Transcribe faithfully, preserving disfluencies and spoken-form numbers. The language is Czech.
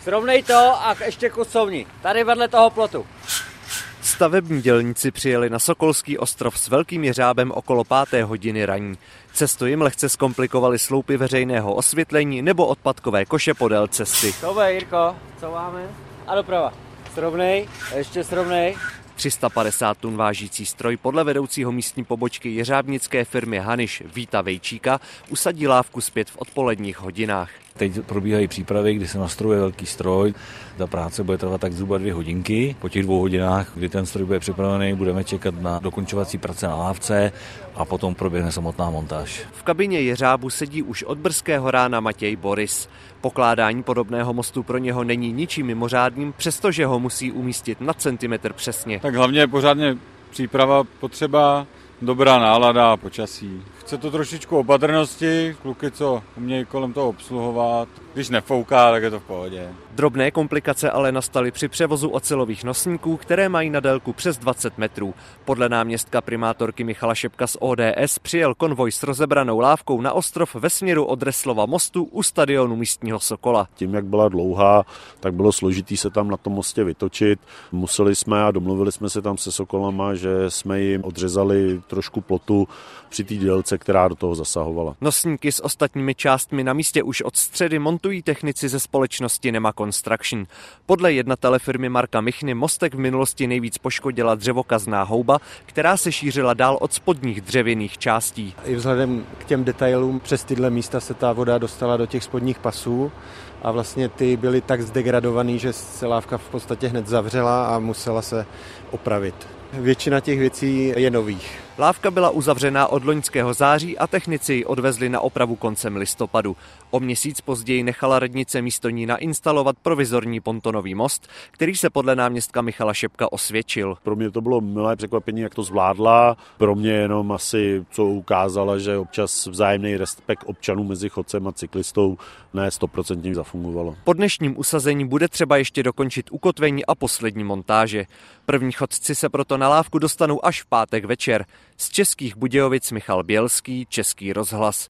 Srovnej to a ještě kus sovni. Tady vedle toho plotu. Stavební dělníci přijeli na Sokolský ostrov s velkým jeřábem okolo páté hodiny raní. Cestu jim lehce zkomplikovaly sloupy veřejného osvětlení nebo odpadkové koše podél cesty. To bude, Jirko, co máme? A doprava. Srovnej, ještě srovnej. tři sta padesát tun vážící stroj podle vedoucího místní pobočky jeřábnické firmy Haniš Víta Vejčíka usadí lávku zpět v odpoledních hodinách. Teď probíhají přípravy, kdy se nastrojuje velký stroj. Ta práce bude trvat tak zhruba dvě hodinky. Po těch dvou hodinách, kdy ten stroj bude připravený, budeme čekat na dokončovací práce na lávce a potom proběhne samotná montáž. V kabině jeřábu sedí už od brzkého rána Matěj Boris. Pokládání podobného mostu pro něho není ničím mimořádným, přestože ho musí umístit na centimetr přesně. Tak hlavně je pořádně příprava potřeba, dobrá nálada a počasí. Chce to trošičku opatrnosti, kluky, co umějí kolem toho obsluhovat. Když nefouká, tak je to v pohodě. Drobné komplikace ale nastaly při převozu ocelových nosníků, které mají na délku přes dvacet metrů. Podle náměstka primátorky Michala Šepka z O D S přijel konvoj s rozebranou lávkou na ostrov ve směru od Reslova mostu u stadionu místního Sokola. Tím, jak byla dlouhá, tak bylo složitý se tam na tom mostě vytočit. Museli jsme a domluvili jsme se tam se Sokolama, že jsme jim odřezali trošku plotu při té délce, která do toho zasahovala. Nosníky s ostatními částmi na místě už od středy montují technici ze společnosti Nema Construction. Podle jednatele firmy Marka Michny mostek v minulosti nejvíc poškodila dřevokazná houba, která se šířila dál od spodních dřevěných částí. I vzhledem k těm detailům přes tyhle místa se ta voda dostala do těch spodních pasů a vlastně ty byly tak zdegradovaný, že se lávka v podstatě hned zavřela a musela se opravit. Většina těch věcí je nových. Lávka byla uzavřená od loňského září a technici ji odvezli na opravu koncem listopadu. O měsíc později nechala radnice místo ní nainstalovat provizorní pontonový most, který se podle náměstka Michala Šepka osvědčil. Pro mě to bylo milé překvapení, jak to zvládla. Pro mě jenom asi, co ukázala, že občas vzájemný respekt občanů mezi chodcem a cyklistou ne stoprocentně zafungovalo. Po dnešním usazení bude třeba ještě dokončit ukotvení a poslední montáže. První chodci se proto na lávku dostanou až v pátek večer. Z Českých Budějovic Michal Bělský, Český rozhlas.